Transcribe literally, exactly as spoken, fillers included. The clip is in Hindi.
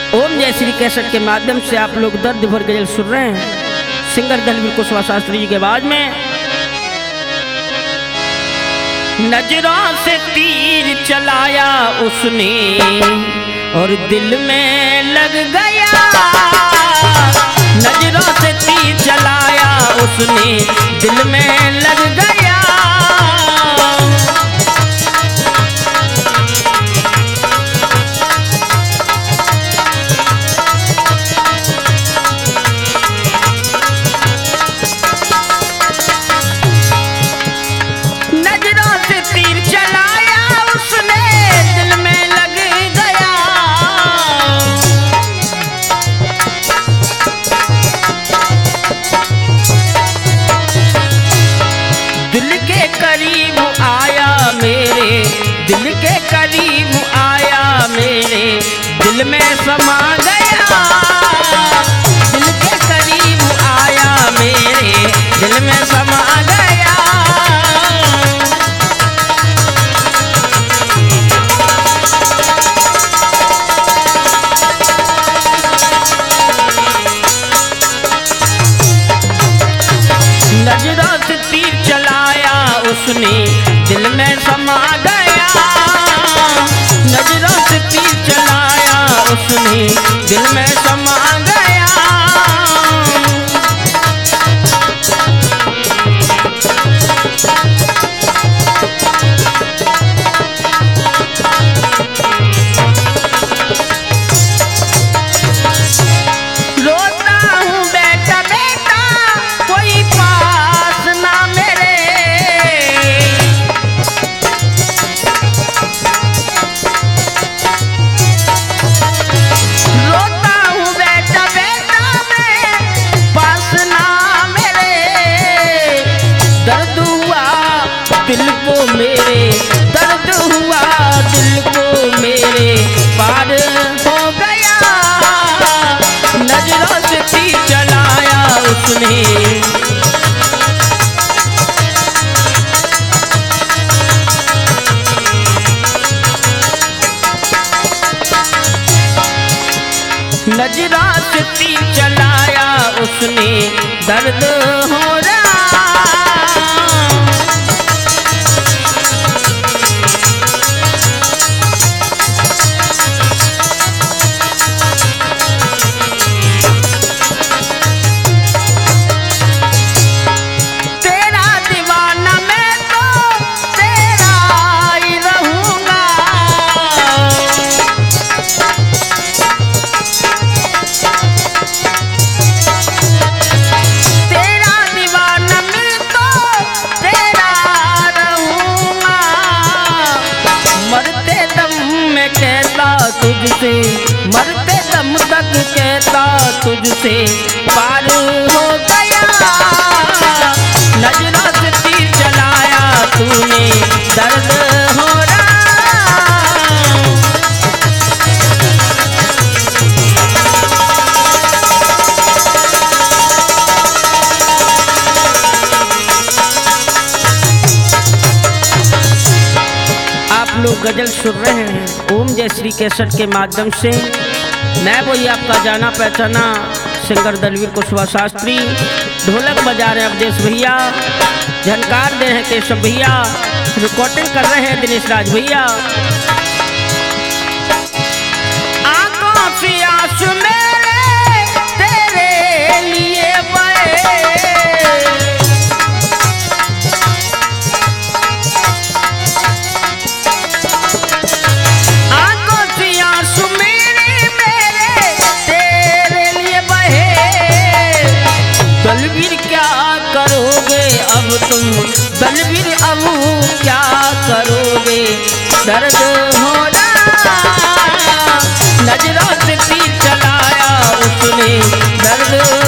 ओम जय श्री कैसेट के माध्यम से आप लोग दर्द भर गजल सुन रहे हैं सिंगर दलवीर कुशवाहा शास्त्री जी के आवाज में। नजरों से तीर चलाया उसने और दिल में लग गया, नजरों से तीर चलाया उसने दिल में लग गया। दिल के करीब आया मेरे दिल में समा गया, दिल के करीब आया मेरे दिल में समा गया। नजरों से तीर चलाया उसने दिल में समा गया, नजरों से तीर चलाया उसने दिल में समा गया। रोता हूँ बेटा बेटा कोई पास ना मेरे, दिल को मेरे दर्द हुआ दिल को मेरे पार हो गया, नजरों से तीर चलाया उसने। नजरों से तीर चलाया उसने दर्द हो रहा। तुझसे मरते दम तक कहता तुझसे पार हो गया, नजरों से तीर चलाया तूने दर्द हो रहा। आप लोग गजल सुन रहे हैं ओम जय श्री कैसेट के माध्यम से। मैं वही आपका जाना पहचाना सिंगर दलवीर कुशवाहा शास्त्री। ढोलक बजा रहे हैं अवधेश भैया, झनकार दे हैं केशव भैया, रिकॉर्डिंग कर रहे हैं दिनेश राज भैया। आंखों से आंसू मेरे तेरे लिए बहे, दलवीर क्या करोगे अब तुम, दलवीर अब क्या करोगे, दर्द हो रहा, नजरों से तीर चलाया उसने दर्द